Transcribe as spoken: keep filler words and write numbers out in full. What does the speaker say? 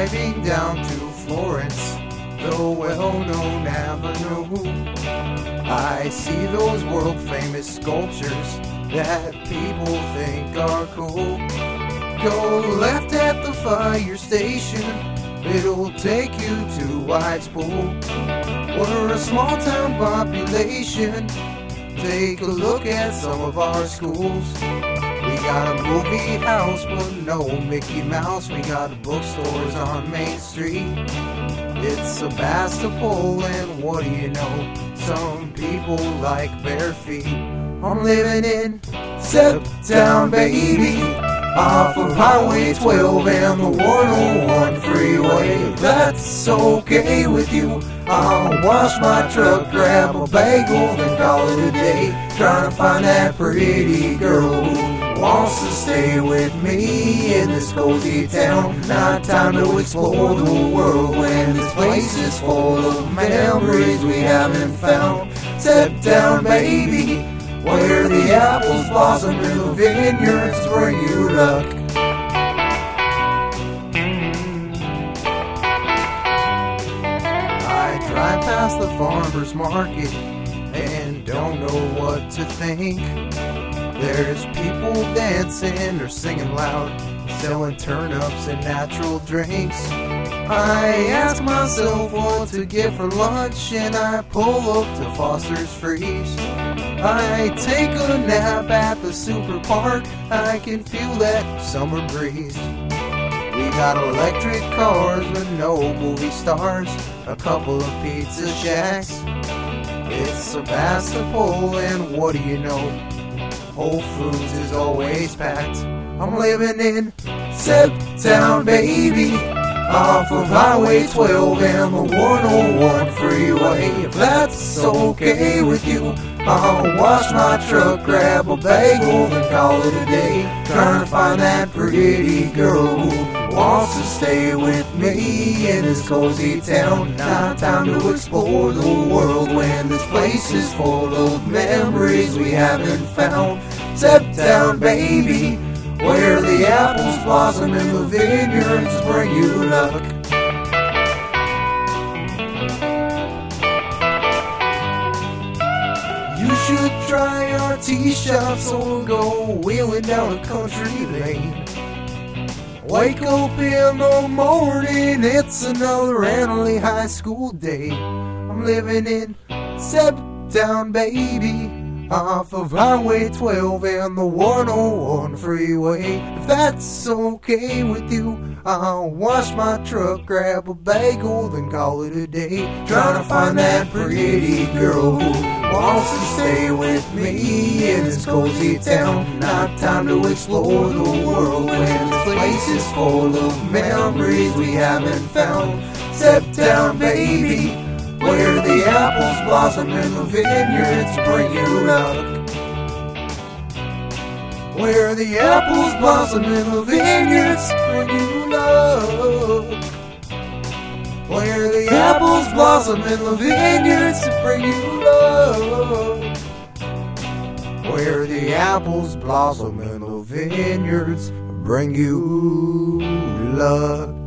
driving down to Florence, the well-known avenue. I see those world-famous sculptures that people think are cool. Go left at the fire station, it'll take you to White's Pool. We're a small-town population, take a look at some of our schools. We got a movie house, but no Mickey Mouse. We got bookstores on Main Street. It's Sebastopol, and what do you know? Some people like bare feet. I'm living in Septown, baby, off of Highway twelve and the one oh one freeway. If that's okay with you, I'll wash my truck, grab a bagel, then call it a day. Trying to find that pretty girl who wants to stay with me in this cozy town. Not time to explore the world when this place is full of memories we haven't found. Septown, baby, where the apples blossom and the vineyards bring you luck. I drive past the farmer's market and don't know what to think. There's people dancing or singing loud, selling turnips and natural drinks. I ask myself what to get for lunch, and I pull up to Foster's Freeze. I take a nap at the super park, I can feel that summer breeze. We got electric cars with no movie stars, a couple of pizza shacks. It's Sebastopol, and what do you know? Whole Foods is always packed. I'm living in Septown, baby, off of Highway twelve and the one oh one freeway. If that's okay with you, I'll wash my truck, grab a bagel, then call it a day. Trying to find that pretty girl who wants to stay with me in this cozy town. Not time to explore the world when this place is full of memories we haven't found. Septown, baby, where the apples blossom and the vineyards bring you luck. You should try our tea shop, so we'll go wheeling down a country lane. Wake up in the morning, it's another Annalee High School day. I'm living in Septown, baby, off of Highway twelve and the one oh one freeway. If that's okay with you, I'll wash my truck, grab a bagel, then call it a day. Trying to find that pretty girl who wants to stay with me in this cozy town. Not time to explore the world when this place is full of memories we haven't found. Septown, baby, where the apples blossom and the vineyards bring you luck. Where the apples blossom and the vineyards bring you luck. Where the apples blossom and the vineyards bring you luck. Where the apples blossom and the vineyards bring you luck.